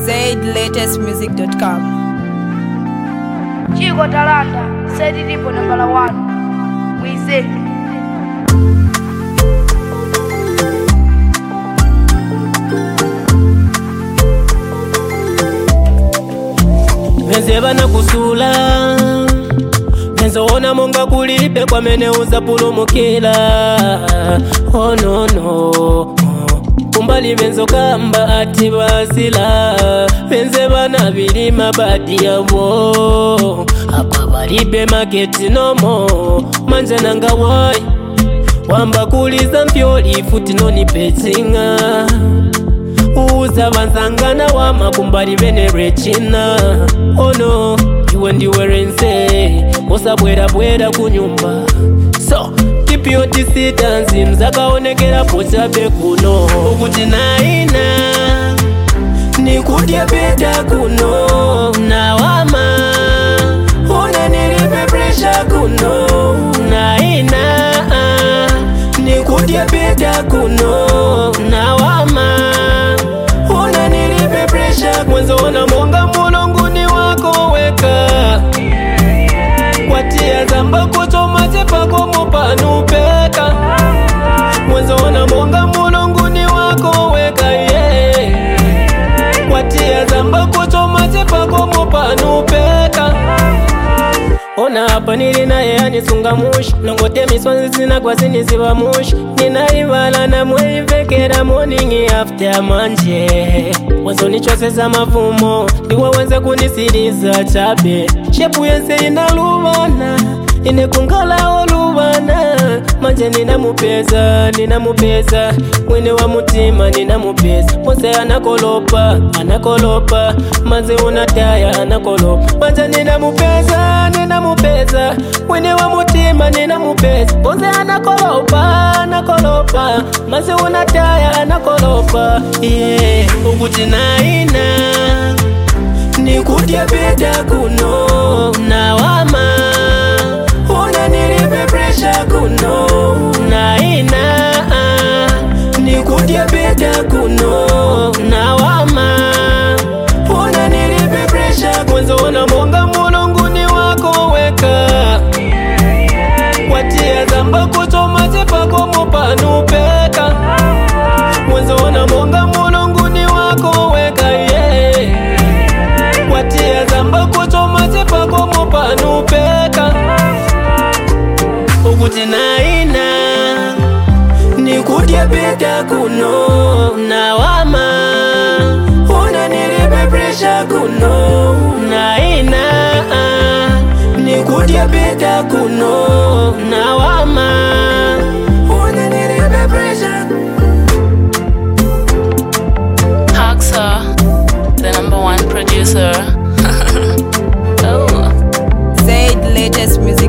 ZaidLatestMusic.com. Chico Talanda, said it for number one. We say. Mezeba na kusula Nenzoona monga kulipe kwa meneuza pulumukila. Oh no no Kumbali menzo kamba ati basila. Mezeba na bilima badi yabo. Apa balibe maketi nomo. Manje nanga wai wamba kuliza mpyoli futi noni petinga. Uza banzangana wama kumbali bene rechina. Oh no, iwe ndiwe rense Osa bwera kunyumba. So, keep your distance. Mzaka onekera pocha bekuno. Ukuti naina nikudye beta kuno. Na wama una nilipe pressure kuno. Naina nikudye beta kuno. Na wama una nilipe pressure. Mwenzo ona monga mulonguni wako weka. Kwatia zamba kuchoma chepako mupanu peka. Mwenzo ona monga mulonguni wako weka, yeah. Kwatia zamba kuchoma chepako mupanu peka. Ona hapa nili na yea nisunga mushi. Nongote miswanzi sina kwa zini ziva mushi. Nina ivala na mweli vekera morning after manje. Wazo nichoseza mavumo. Niwa wenze kunisiriza chabe. Shepu yense inaluvana. Ine kungala oluvana. Manje nina mupeza. Mwine wa mutima nina mupeza. Mose anakolopa. Manze unataya anakolopa. Manje nina mupeza. Mwine wa mutima nina mupeza. Mose anakolopa. Manze unataya anakolopa. Yeah. Ukuti naina nikudye beta kuno. Na wama una nilipe pressure kuno. Naina nikudye beta kuno. Na wama una nilipe pressure. Mwenzo ona monga mulonguni wako weka. Kwatia zamba kuchoma chepako mupanu peka. Mwenzo ona monga mulonguni wako weka, yeah. Kwatia zamba kuchoma chepako mupanu peka. Ukuti naina nikudye beta kuno. Na wama una nilipe pressure kuno. Naina nikudye beta kuno. Na wama una nilipe pressure. Haxa, the number one producer. Oh. ZaidLatestMusic.com.